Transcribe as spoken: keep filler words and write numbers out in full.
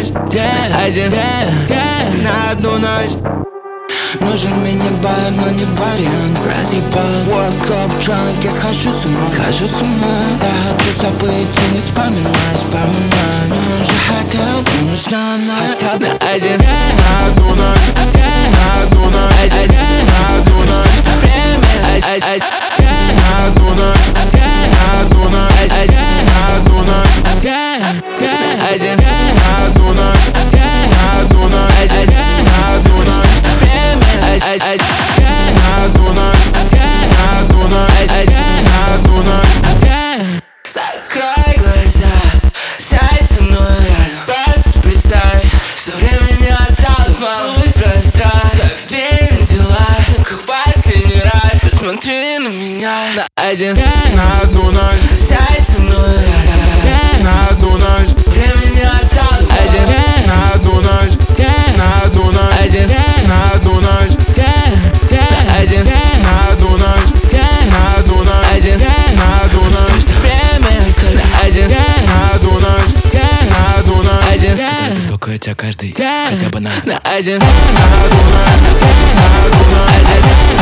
ночь, один на одну ночь. Нужен мини-бар, но не вариант. Разъебал, woke up drunk, я схожу с ума, схожу с ума. Я хочу забыть и не вспоминать, вспоминать. Но он же хотел, мне нужна она. Хотя бы один на одну ночь, на одну ночь, на одну ночь. Время на одну ночь, на одну ночь, на одну ночь. Один на одну ночь, на одну ночь, на одну ночь. На одну ночь, на одну ночь, на одну ночь. Закрой глаза, сядь со мной рядом. Просто представь, что времени осталось мало. Пространство, забей на дела, как в последний раз. Посмотри на меня на один на одну ночь. Сядь со мной рядом. На одну ночь. Времени осталось один на одну ночь. На одну ночь. Один на одну ночь. Один на одну ночь, на одну ночь, один на одну ночь. Время столько один на одну ночь, на одну ночь. Один хотел беспокоить тебя каждый хотя бы на один на одну ночь, на одну ночь.